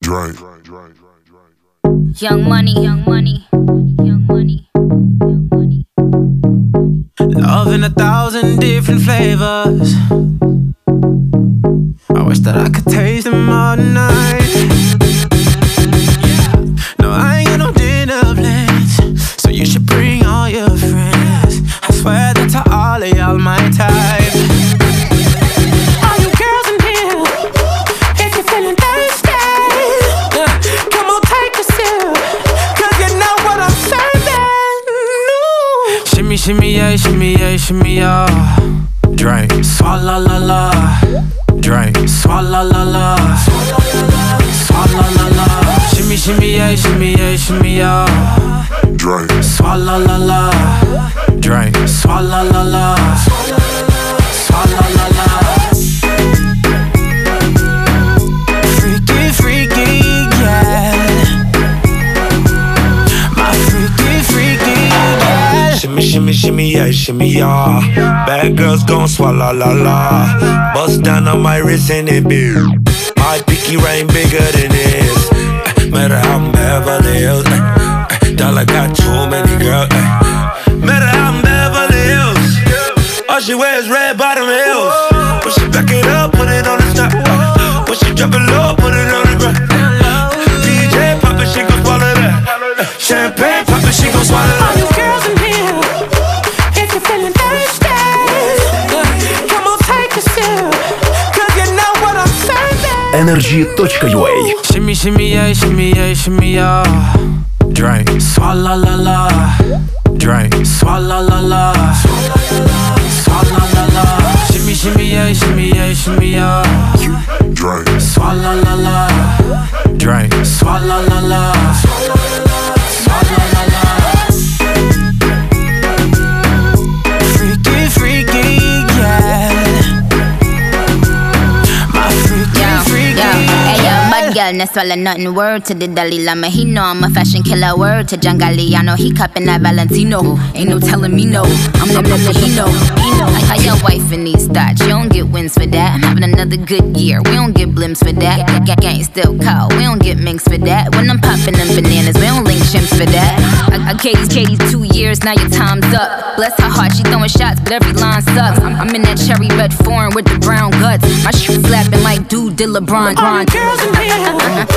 Drink. Young money, young money, young money, young money. Love in 1,000 different flavors. I wish that I could taste them all night. No, I ain't got no dinner plans, so you should bring all your friends. I swear that to all of y'all my type. All you girls in here, if you're feeling thirsty, come on take a sip, 'cause you know what I'm serving. No. Shimmy, shimmy, yeah, shimmy, yeah, shimmy, yeah. Drink, swalla la la. Drink, swalla la la. Swalla la la. Shimmy, shimmy, yeah, shimmy, yeah, shimmy, yeah. Drink. Swalla la la. Drink, swalla la la. Swalla la la. Freaky, freaky, yeah. My freaky, freaky, yeah. Shimmy, shimmy, shimmy, yeah, shimmy, yeah. Bad girls gon' swallow la la. Bust down on my wrist and it big. My pinky ring bigger than this. Matter how I'm Beverly Hills. Dollar got too many girls. Matter how I'm Beverly Hills. All she wears red bottom heels. When she back it up, put it on the top. When she drop it low, put it on the ground. DJ pop it, she gon' swallow that. Champagne pop it, she gon' swallow that. All you girls in here, if you're feeling thirsty, come on take a sip, 'cause you know what I'm serving. Energy.ua. Shimmy, shimmy, yeah, shimmy, yeah, shimmy, yeah. Drink, swalla la la. Drink, swalla la la. Swalla la la. Shimmy, shimmy, yeah, shimmy, yeah, shimmy, yeah. Drink. Swalla la la. Drink, swalla la la. Swalla la la. Freaky, freaky, yeah. My freaky, freaky, Hey, yo, yeah. bad girl, no swallow nothing. Word to the Dalai Lama, he know I'm a fashion killer. Word to John Galliano, he cupping that Valentino. Ain't no telling me no, I'm the he know. How your wife in these thoughts, you don't get wins for that. I'm having another good year, we don't get blimps for that. Gang still call, we don't get minks for that. When I'm popping them bananas, we don't link chimps for that. I Katie's 2 years, now your time's up. Bless her heart, she throwing shots, but every line sucks. I'm in that cherry red foreign with the brown guts. My shit slapping like dude did LeBron. All you girls in here,